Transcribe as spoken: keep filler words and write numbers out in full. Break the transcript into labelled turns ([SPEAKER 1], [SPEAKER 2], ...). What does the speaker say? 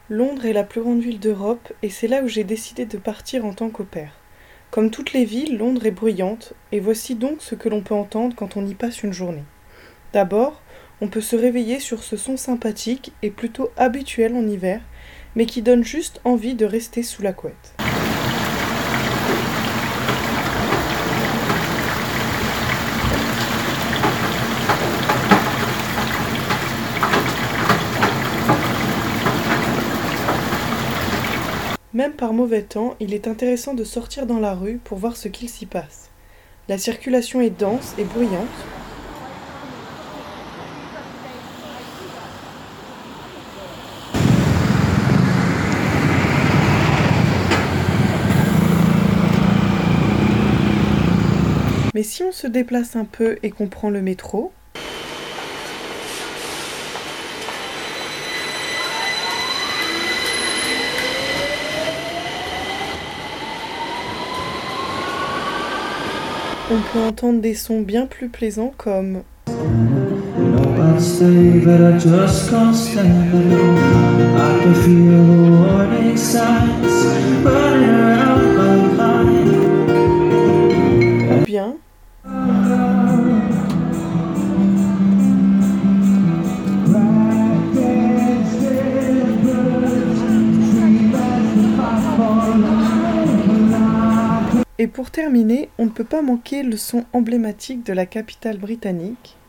[SPEAKER 1] Londres est la plus grande ville d'Europe et c'est là où j'ai décidé de partir en tant qu'au pair. Comme toutes les villes, Londres est bruyante et voici donc ce que l'on peut entendre quand on y passe une journée. D'abord, on peut se réveiller sur ce son sympathique et plutôt habituel en hiver, mais qui donne juste envie de rester sous la couette. Même par mauvais temps, il est intéressant de sortir dans la rue pour voir ce qu'il s'y passe. La circulation est dense et bruyante. Mais si on se déplace un peu et qu'on prend le métro, on peut entendre des sons bien plus plaisants comme ou bien et pour terminer, on ne peut pas manquer le son emblématique de la capitale britannique.